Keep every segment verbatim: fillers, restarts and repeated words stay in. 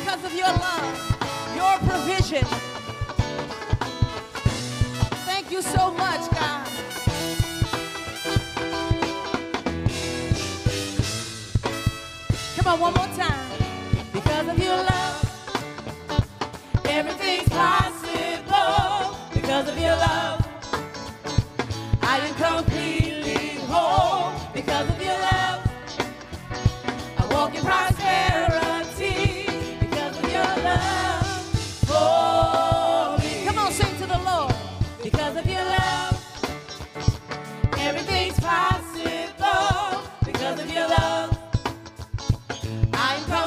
because of your love, your provision. Thank you so much, God. Come on, one more time. Because of your love, everything's possible. Because of your love, I am completely whole. Because of your love, I walk in prosperity. Because of your love for me. Come on, sing to the Lord. Because of your love, everything's possible. Because of your love, I'm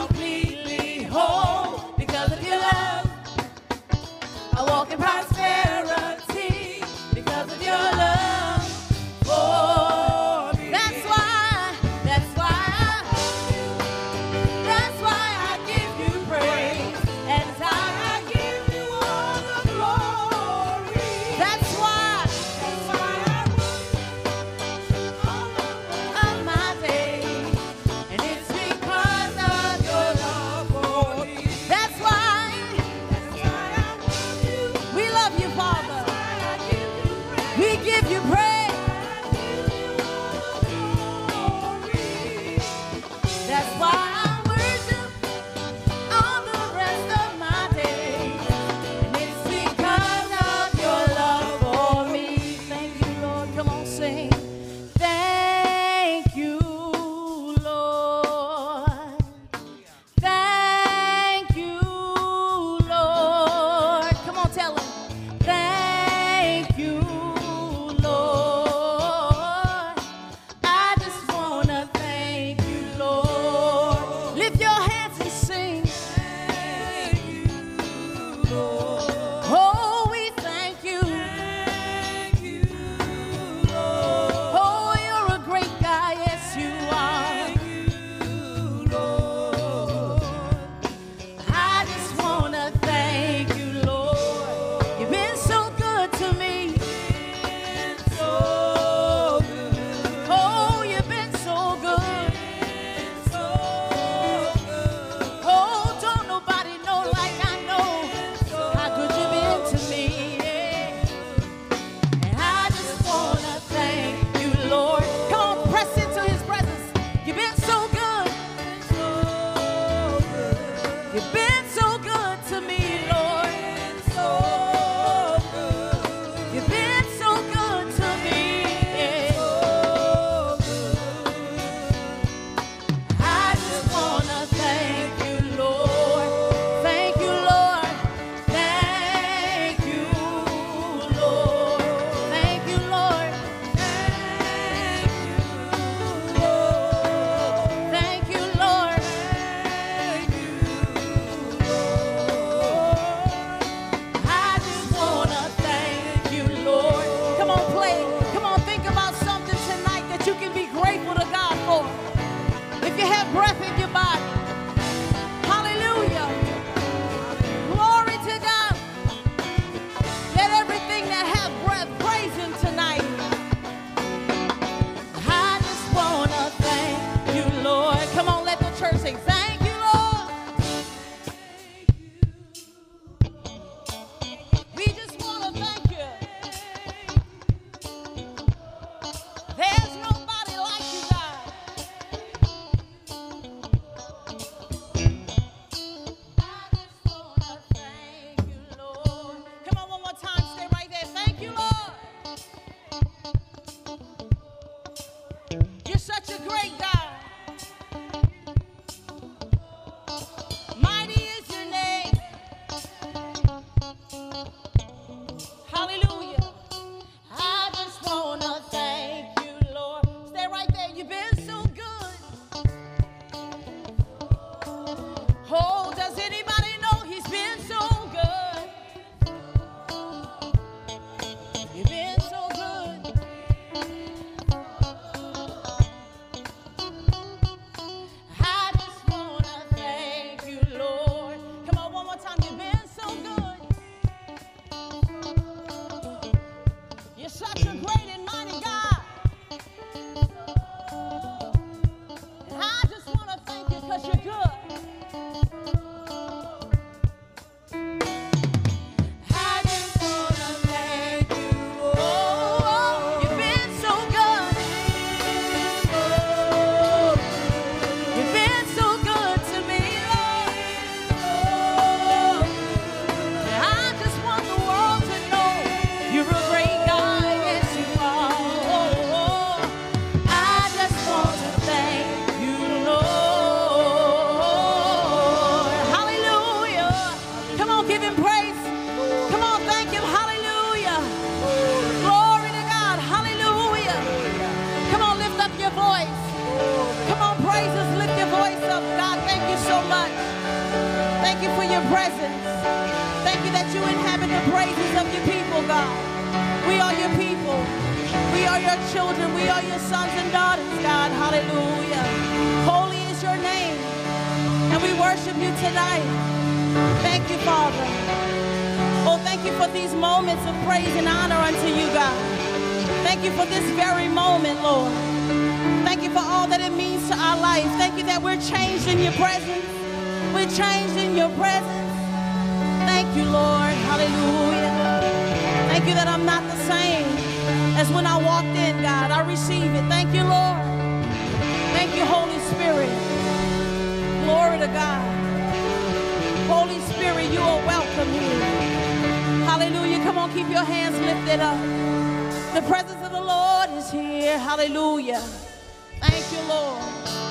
your presence. Thank you that you inhabit the praises of your people, God. We are your people. We are your children. We are your sons and daughters, God. Hallelujah. Holy is your name. And we worship you tonight. Thank you, Father. Oh, thank you for these moments of praise and honor unto you, God. Thank you for this very moment, Lord. Thank you for all that it means to our life. Thank you that we're changed in your presence. We're changed in your presence. Thank you, Lord. Hallelujah. Thank you that I'm not the same as when I walked in, God. I receive it. Thank you, Lord. Thank you, Holy Spirit. Glory to God. Holy Spirit, you are welcome here. Hallelujah. Come on, keep your hands lifted up. The presence of the Lord is here. Hallelujah. Thank you, Lord.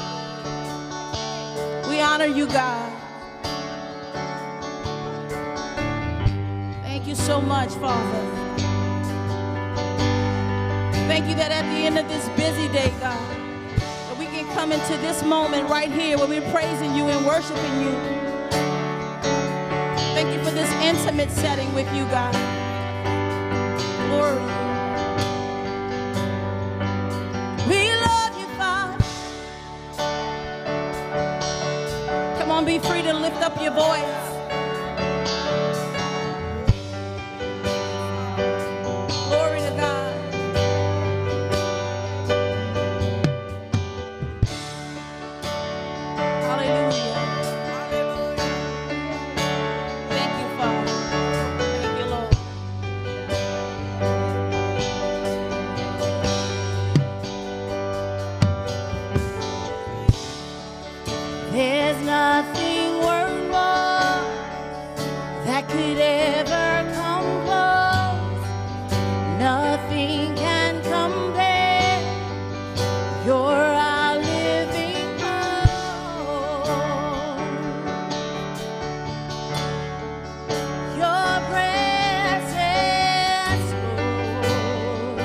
We honor you, God. Thank you so much, Father. Thank you that at the end of this busy day, God, that we can come into this moment right here where we're praising you and worshiping you. Thank you for this intimate setting with you, God. Glory. We love you, Father. Come on, be free to lift up your voice. Glory to God. Hallelujah. Thank you, Father. Thank you, Lord. There's nothing worth more that could ever come close. Nothing can compare. You're our living hope. Your presence, Lord.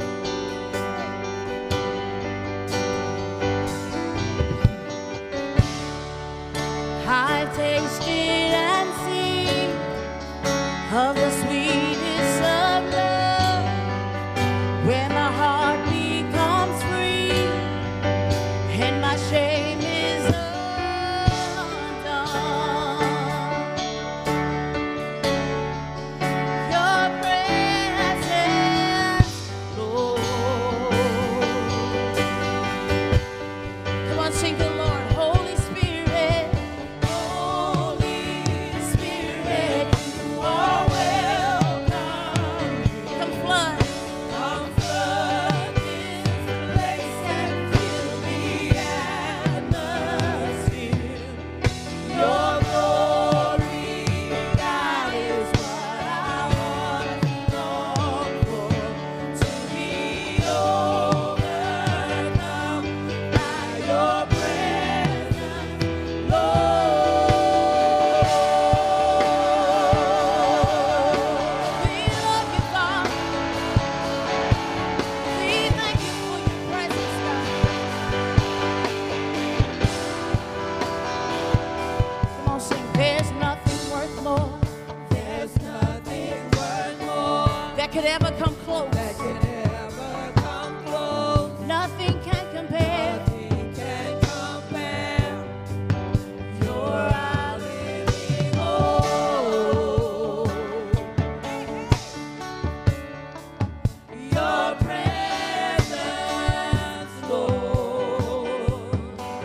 I've tasted and seen of the sweetest of love, when my heart becomes free and my shame is undone. Your presence, Lord. Come on, sing the Lord. Holy Spirit, Holy Spirit, you are welcome. Come flood. Come flood this place and fill the atmosphere. Your glory, God, is what I want to long for. To be overcome by your presence, Lord. We love you, God. We thank you for your presence, God. Come on, sing. There's nothing worth more. There's nothing worth more that could ever come close. That could ever come close. Nothing can compare. Nothing can compare. You're our living hope. Your presence, Lord.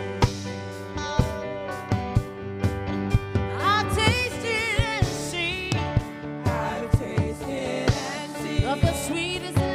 I've tasted and seen. I've tasted and seen of the sweetest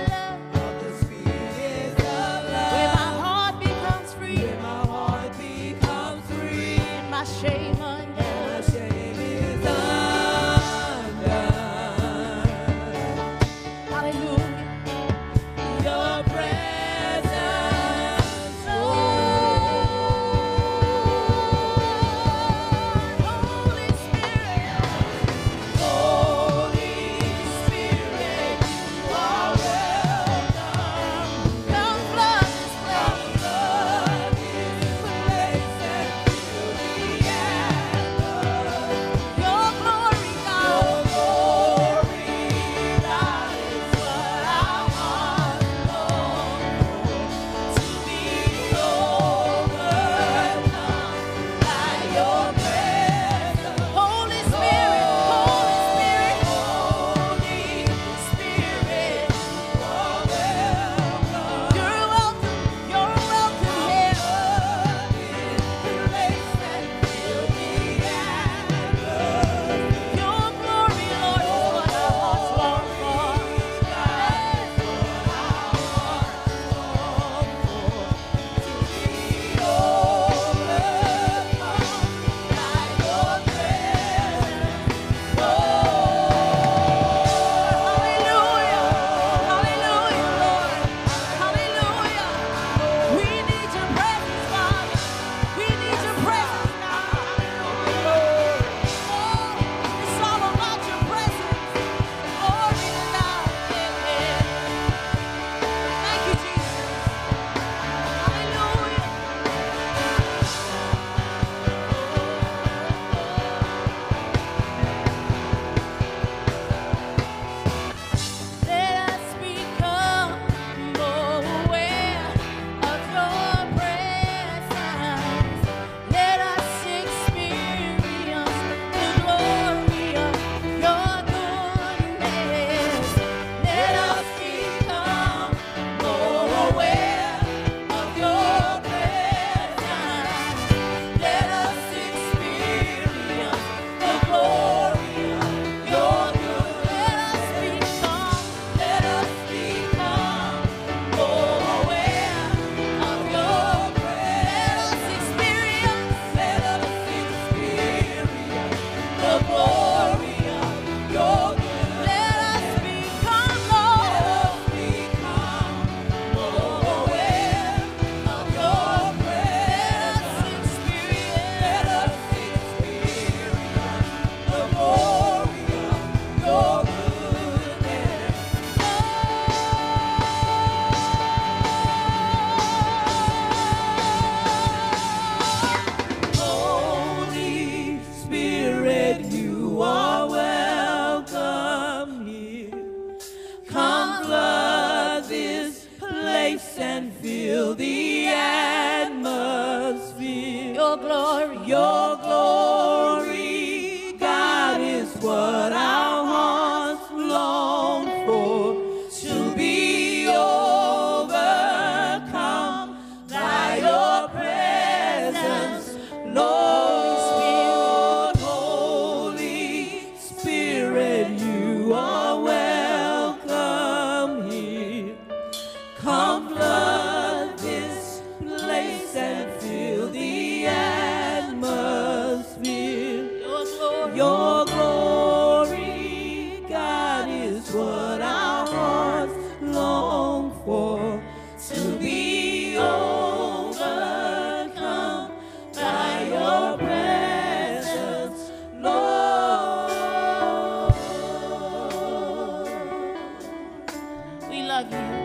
atmosphere. Your glory, your glory, God, is what our hearts long for. To be overcome by your presence, Lord. Holy Spirit, you are welcome here. Come flood this place and fill the atmosphere. Your glory, your glory, God, is what our hearts long for. To be overcome by your presence, Lord. We love you.